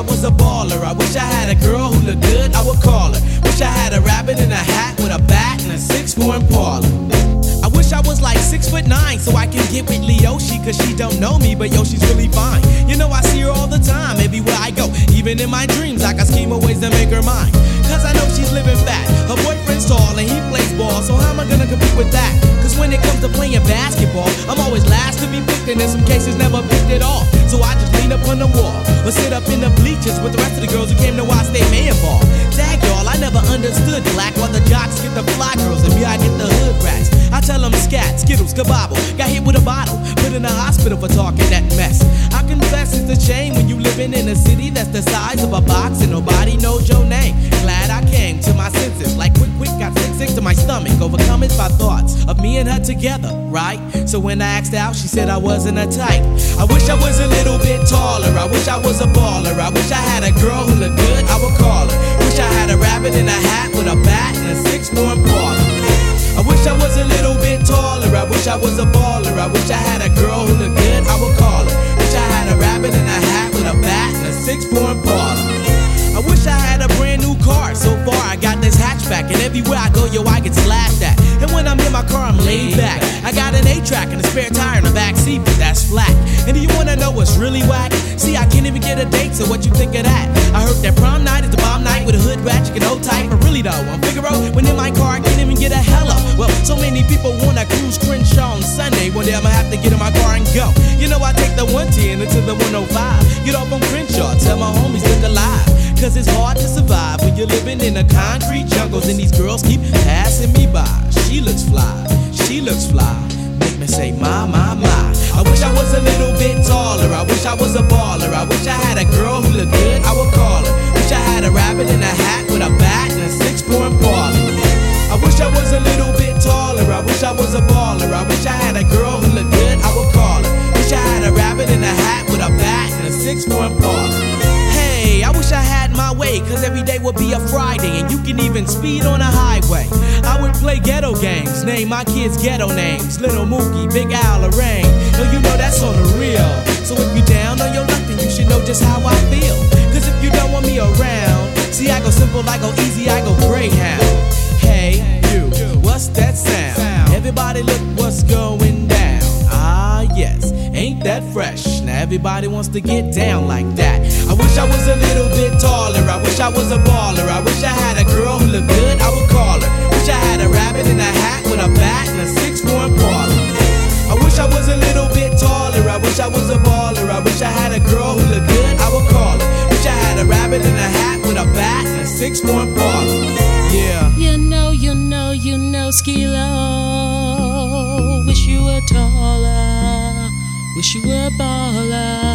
was a baller. I wish I had a girl who looked good, I would call her. Wish I had a rabbit in a hat with a bat and a 6'4" Impala. I wish I was like 6'9" so I can get with Leoshi, cause she don't know me, but yo, she's really fine. You know I see her all the time, everywhere I go. Even in my dreams, I can scheme of ways to make her mine. Cause I know she's living fat, her boyfriend's tall and he plays ball, so how am I gonna compete with that? Cause when it comes to playing basketball, I'm always last to be picked and in some cases never picked at all. So I just lean up on the wall, or sit up in the bleachers with the rest of the girls who came to watch State Mayor ball. Dag y'all, I never understood black while the jocks get the fly girls and me I get the hood rats. I tell them scat, skittles, kabobble, got hit with a bottle, put in the hospital for talking that mess. I confess it's a shame when you living in a city that's the size of a box and nobody knows your name. Glad I came to my senses, like quick, got sick to my stomach, overcome it by thoughts of me and her together, right? So when I asked out, she said I wasn't a type. I wish I was a little bit taller, I wish I was a baller, I wish I had a girl who looked good, I would call her. Wish I had a rabbit in a hat with a bat and a 6'4" Impala. I wish I was a little bit taller, I wish I was a baller, I wish I had a girl who looked good, I would call her. Wish I had a rabbit in a hat with a bat and a 6'4" Impala. I wish I had a brand new car, so far I got this hatchback, and everywhere I go, yo, I get slashed at. And when I'm in my car, I'm laid back. I got an 8-track and a spare tire in the back seat, but that's flat. And do you wanna know what's really whack? See, I can't even get a date, so what you think of that? I heard that prom night is the bomb night with a hood rat, you can hold tight, but really though, on Figaro, when in my car, I can't even get a hello. Well, so many people wanna cruise Crenshaw on Sunday, one day I'ma have to get in my car and go. You know I take the 110 into the 105, get off on Crenshaw, tell my homies look alive. Cause it's hard to survive when you're living in the concrete jungles and these girls keep passing me by. She looks fly, she looks fly, make me say my. I wish I was a little bit taller, I wish I was a baller, I wish I had a girl who looked good, I would call her. Wish I had a rabbit in a hat with a bat and a 6'4" Impala. I wish I was a little bit taller, I wish I was a baller, I wish I had a girl who looked good, I would call her. Wish I had a rabbit in a hat with a bat and a 6'4" Impala. I wish I had my way, cause every day would be a Friday and you can even speed on a highway. I would play ghetto games, name my kids ghetto names, Little Mookie, Big Al, Lorraine. No, you know that's on the real. So if you down on your luck, then you should know just how I feel. Cause if you don't want me around, see I go simple, I go easy, I go Greyhound. Hey, you, what's that sound? Everybody look what's going down. Ah, yes, ain't that fresh? Now everybody wants to get down like that. I wish I was a little bit taller, I wish I was a baller, I wish I had a girl who looked good, I would call her. Wish I had a rabbit in a hat with a bat and a 6'4" Impala. I wish I was a little bit taller, I wish I was a baller, I wish I had a girl who looked good, I would call her. Wish I had a rabbit in a hat with a bat and a 6'4" Impala. Yeah. You know, Skee-Lo. Wish you were taller, wish you were baller.